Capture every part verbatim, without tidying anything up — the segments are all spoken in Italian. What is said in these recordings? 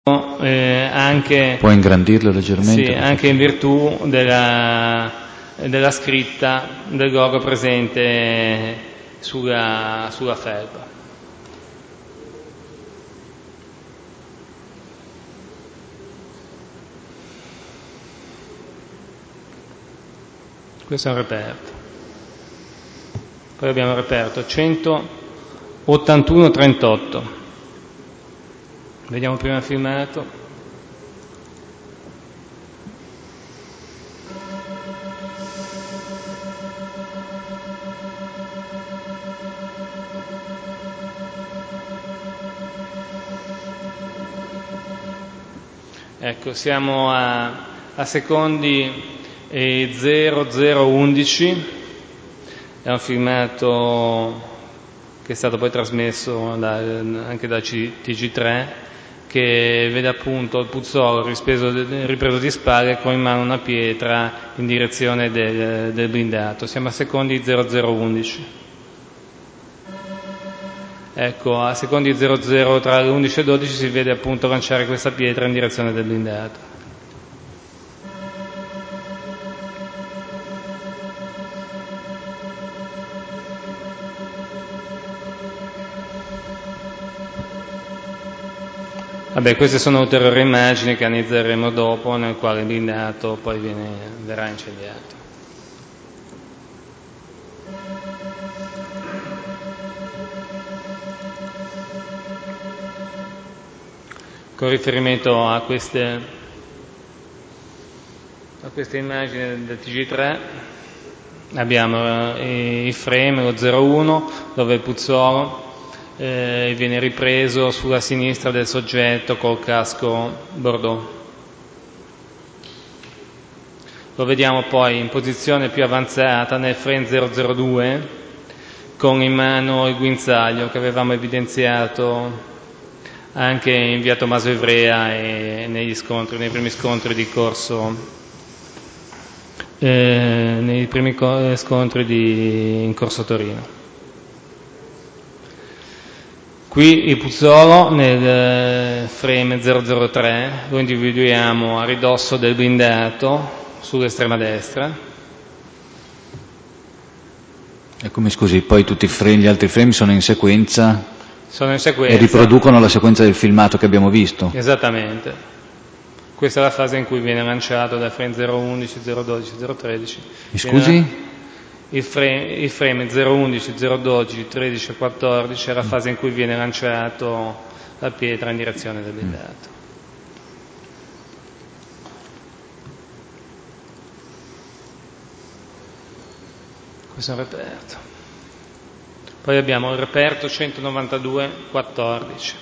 Eh, anche, puoi ingrandirlo leggermente? Sì, anche in virtù della, della scritta del logo presente sulla, sulla felpa. Questo è un reperto. Poi abbiamo il reperto centottantuno trentotto. Vediamo prima il filmato. Ecco, siamo a, a secondi e zero zero undici, è un filmato che è stato poi trasmesso da, anche da T G tre, che vede appunto il Puzzolo ripreso, ripreso di spalle con in mano una pietra in direzione del, del blindato. Siamo a secondi zero zero undici. Ecco, a secondi zero zero, tra le undici e dodici si vede appunto lanciare questa pietra in direzione del blindato. Vabbè, queste sono ulteriori immagini che analizzeremo dopo, nel quale il blindato poi viene, verrà incendiato. Con riferimento a queste, a queste immagini del T G tre abbiamo eh, il frame, lo zero uno, dove il Puzzolo Eh, viene ripreso sulla sinistra del soggetto col casco bordeaux. Lo vediamo poi in posizione più avanzata nel frame zero zero due con in mano il guinzaglio che avevamo evidenziato anche in via Tommaso Ivrea e negli scontri, nei primi scontri di corso eh, nei primi co- scontri di, in corso Torino. Qui il Puzzolo nel frame zero zero tre lo individuiamo a ridosso del blindato sull'estrema destra. E come scusi, poi tutti i frame, gli altri frame sono in sequenza? Sono in sequenza. E riproducono la sequenza del filmato che abbiamo visto? Esattamente. Questa è la fase in cui viene lanciato dal frame zero undici, zero dodici, zero tredici. Mi scusi? Viene... Il frame, il frame zero undici, zero dodici, tredici e quattordici è la fase in cui viene lanciato la pietra in direzione del blindato. Questo è un reperto. Poi abbiamo il reperto centonovantadue quattordici.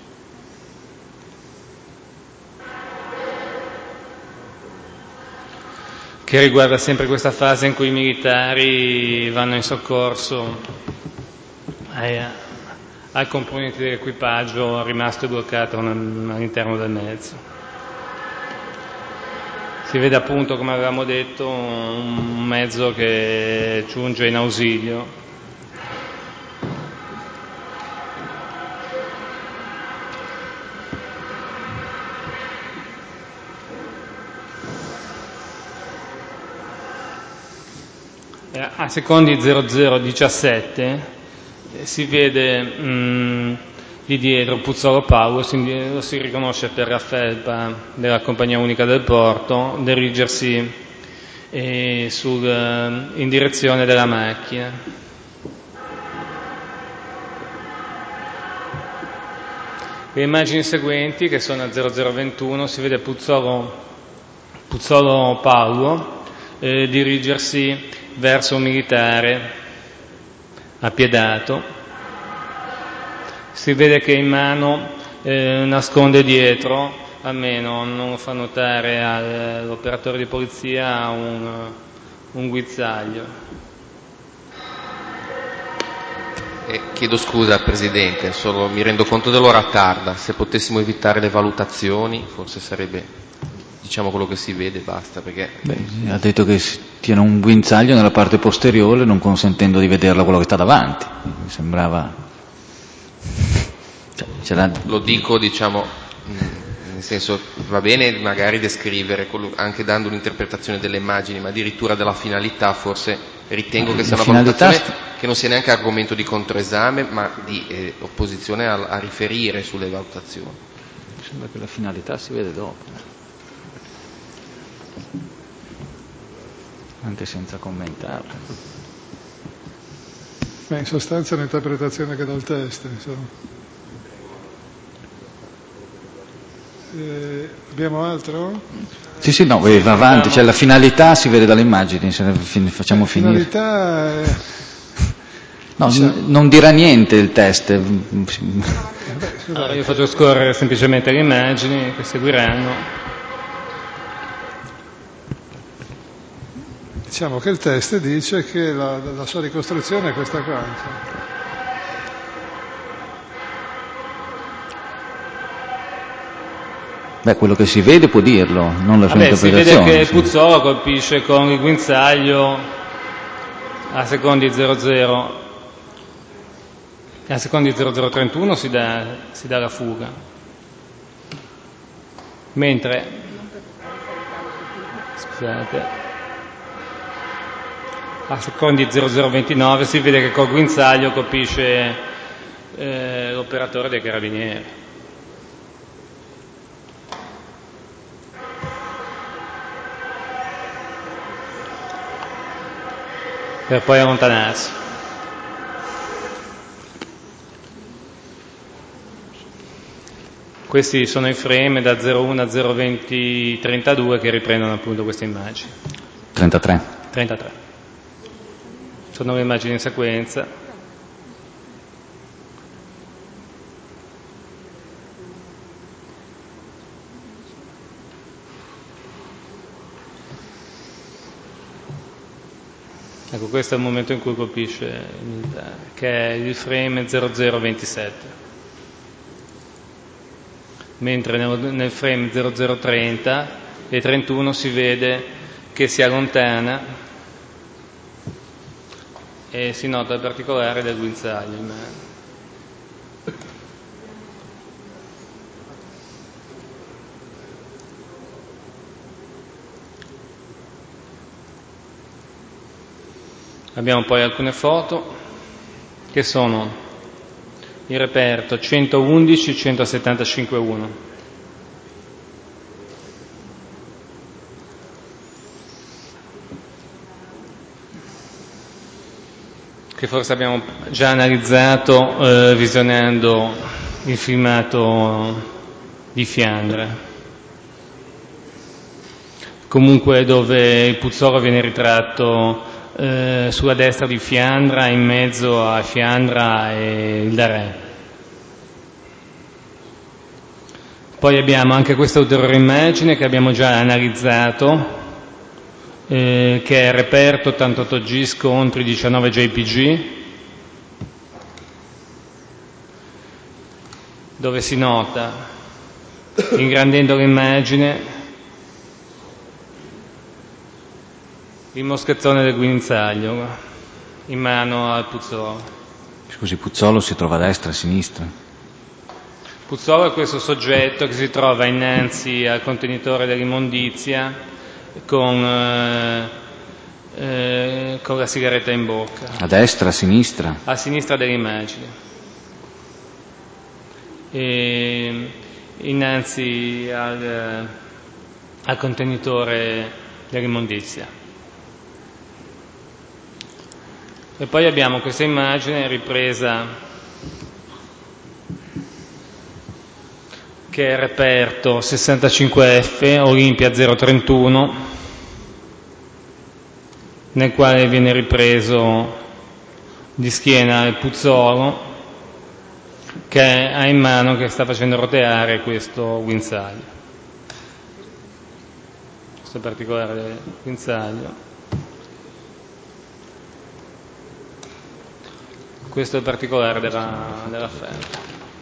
Che riguarda sempre questa fase in cui i militari vanno in soccorso ai, ai componenti dell'equipaggio rimasto bloccato all'interno del mezzo. Si vede appunto, come avevamo detto, un mezzo che giunge in ausilio. A secondi zero zero diciassette si vede mh, di dietro Puzzolo Paolo, si, lo si riconosce per la felpa della Compagnia Unica del Porto, dirigersi eh, sul, in direzione della macchina. Le immagini seguenti, che sono a zero zero ventuno, si vede Puzzolo, Puzzolo Paolo eh, dirigersi verso un militare appiedato. Si vede che in mano eh, nasconde dietro, almeno non lo fa notare all'operatore di polizia, un, un guizzaglio. Eh, chiedo scusa Presidente, solo mi rendo conto dell'ora tarda, se potessimo evitare le valutazioni forse sarebbe, diciamo, quello che si vede, basta, perché... Beh, ha detto che tiene un guinzaglio nella parte posteriore non consentendo di vederlo quello che sta davanti. Mi sembrava... Cioè, c'era... Lo dico, diciamo, nel senso, va bene magari descrivere, anche dando un'interpretazione delle immagini, ma addirittura della finalità, forse ritengo che sia una valutazione che non sia neanche argomento di controesame, ma di eh, opposizione a, a riferire sulle valutazioni. Mi sembra che la finalità si vede dopo, anche senza commentarla. Beh, in sostanza è un'interpretazione che dà il testo, insomma. Eh, abbiamo altro? Sì, sì, no, va avanti, cioè la finalità si vede dalle immagini, se ne facciamo la finire. Finalità è... No, diciamo... n- non dirà niente il test. Allora io faccio scorrere semplicemente le immagini che seguiranno. Diciamo che il test dice che la, la sua ricostruzione è questa qua. Insomma. Beh, quello che si vede può dirlo, non la sua Vabbè, si interpretazione. vede che sì. Puzzolo colpisce con il guinzaglio a secondi zero zero, a secondi zero zero trentuno si dà, si dà la fuga, mentre, scusate, a secondi zero zero ventinove si vede che col guinzaglio colpisce eh, l'operatore dei carabinieri. Per poi allontanarsi. Questi sono i frame da zero uno a zero venti trentadue che riprendono appunto queste immagini. trentatré. trentatré. Sono le immagini in sequenza. Ecco, questo è il momento in cui colpisce il militare, che è il frame zero zero ventisette, mentre nel, nel frame zero zero trenta e trentuno si vede che si allontana e si nota il particolare del guinzaglio in mano. Abbiamo poi alcune foto che sono il reperto centoundici centosettantacinque uno. Che forse abbiamo già analizzato eh, visionando il filmato di Fiandra. Comunque dove il Puzzolo viene ritratto Eh, sulla destra di Fiandra, in mezzo a Fiandra e il Darè. Poi abbiamo anche questa ulteriore immagine che abbiamo già analizzato, eh, che è il reperto ottantotto G scontri diciannove J P G, dove si nota, ingrandendo l'immagine, il moschettone del guinzaglio in mano al Puzzolo. Scusi, Puzzolo si trova a destra, a sinistra? Puzzolo è questo soggetto che si trova innanzi al contenitore dell'immondizia con, eh, eh, con la sigaretta in bocca. A destra, a sinistra? A sinistra dell'immagine. E innanzi al, al contenitore dell'immondizia. E poi abbiamo questa immagine ripresa che è il reperto sessantacinque F Olimpia zero trentuno, nel quale viene ripreso di schiena il Puzzolo che ha in mano, che sta facendo roteare questo guinzaglio, questo particolare guinzaglio. Questo è il particolare della, dell'affare.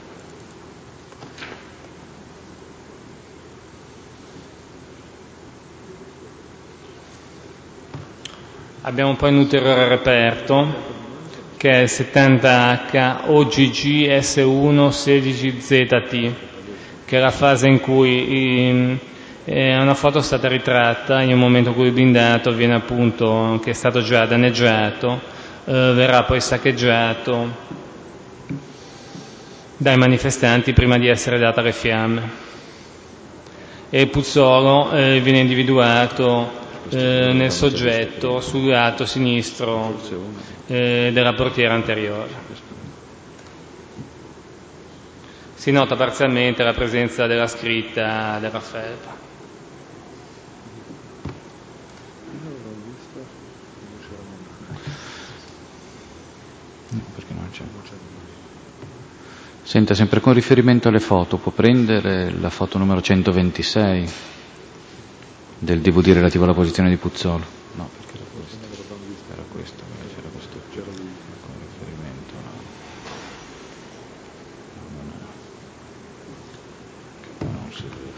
Abbiamo poi un ulteriore reperto che è il settanta H O G G S uno sedici Z T, che è la fase in cui eh, una foto è stata ritratta in un momento in cui il blindato viene appunto, che è stato già danneggiato, eh, verrà poi saccheggiato dai manifestanti prima di essere data alle fiamme. E il Puzzolo eh, viene individuato eh, nel soggetto sul lato sinistro eh, della portiera anteriore. Si nota parzialmente la presenza della scritta della felpa. Perché non c'è. Senta, sempre con riferimento alle foto, può prendere la foto numero centoventisei del D V D relativo alla posizione di Puzzolo? No, perché era questa. Era questa, c'era questo con riferimento a... No, non si vede.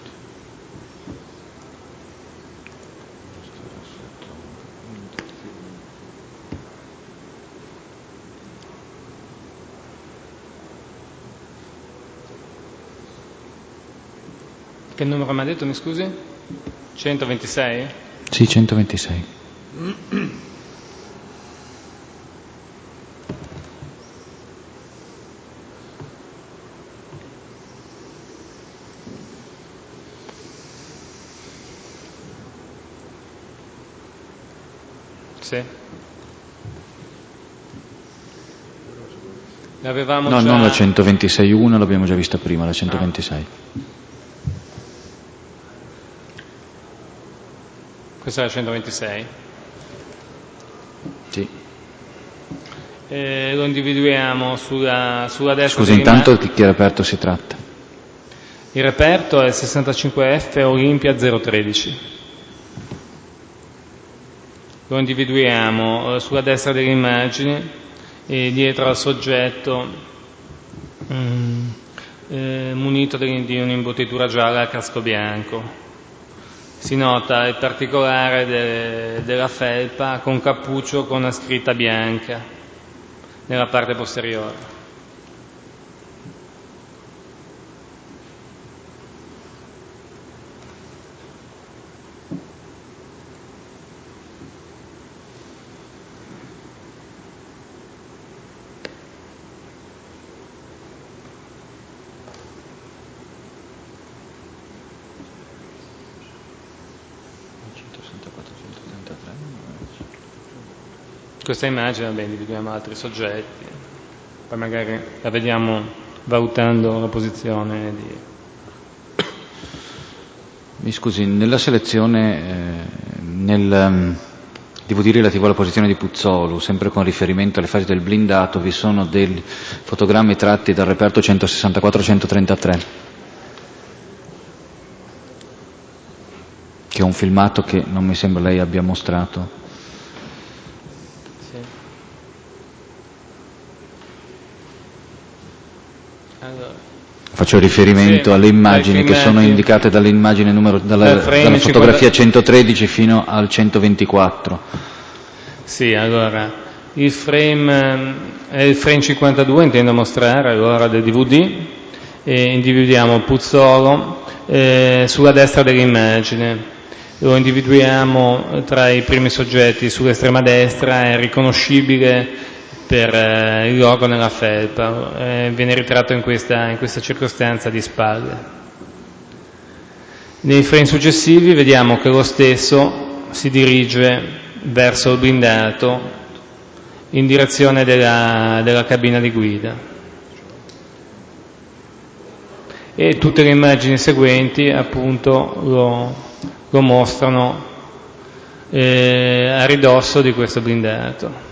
Che numero mi ha detto, mi scusi? centoventisei? Sì, centoventisei. Sì. L'avevamo no, già... non la centoventisei uno, l'abbiamo già vista prima, la centoventisei. Ah. Questa è la centoventisei? Sì. Eh, lo individuiamo sulla, sulla destra. Scusi, intanto di che reperto si tratta? Il reperto è il sessantacinque F Olimpia zero tredici. Lo individuiamo eh, sulla destra dell'immagine e dietro al soggetto mm, eh, munito di, di un'imbottitura gialla a casco bianco. Si nota il particolare de, della felpa con cappuccio con una scritta bianca nella parte posteriore. Questa immagine, vabbè, individuiamo altri soggetti, poi magari la vediamo valutando la posizione di... Mi scusi, nella selezione, eh, nel um, D V D relativo alla posizione di Puzzolo, sempre con riferimento alle fasi del blindato, vi sono dei fotogrammi tratti dal reperto centosessantaquattro centotrentatré, che è un filmato che non mi sembra lei abbia mostrato. Faccio riferimento sì, alle immagini che sono indicate dall'immagine numero, dalla, dalla fotografia centotredici fino al centoventiquattro. Sì, allora, il frame è il frame cinquantadue, intendo mostrare allora del D V D, e individuiamo Puzzolo eh, sulla destra dell'immagine. Lo individuiamo tra i primi soggetti sull'estrema destra, è riconoscibile per eh, il logo nella felpa, eh, viene ritratto in questa, in questa circostanza di spalle. Nei frame successivi vediamo che lo stesso si dirige verso il blindato in direzione della, della cabina di guida. E tutte le immagini seguenti appunto lo, lo mostrano eh, a ridosso di questo blindato.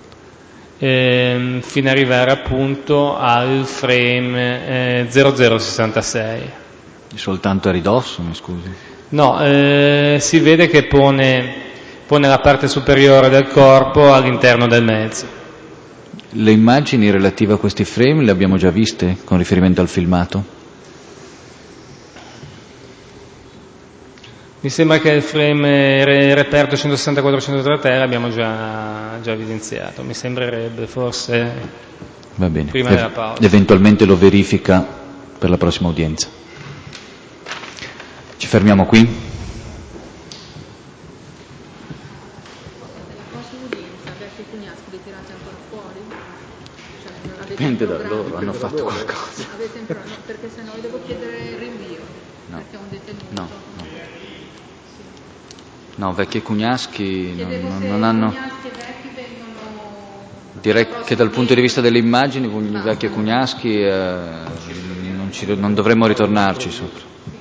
Eh, fino ad arrivare appunto al frame eh, zero zero sessantasei. Soltanto a ridosso, mi scusi? No, eh, si vede che pone, pone la parte superiore del corpo all'interno del mezzo. Le immagini relative a questi frame le abbiamo già viste con riferimento al filmato? Mi sembra che il frame il reperto centosessantaquattro centotrentatré l'abbiamo già, già evidenziato, mi sembrerebbe forse. Va bene. Prima e- della pausa. Eventualmente lo verifica per la prossima udienza. fermiamo qui? Dipende da loro, hanno fatto qualcosa. Avete in programma, perché se no devo chiedere il rinvio, No. perché è un detenuto. No, no. No, Vecchi e Cugnaschi non, Chiedevo non, se non hanno... Cugnaschi e Vecchi vengono... Direi che dal punto di vista delle immagini, Vecchi e Cugnaschi eh, non, ci, non dovremmo ritornarci sopra.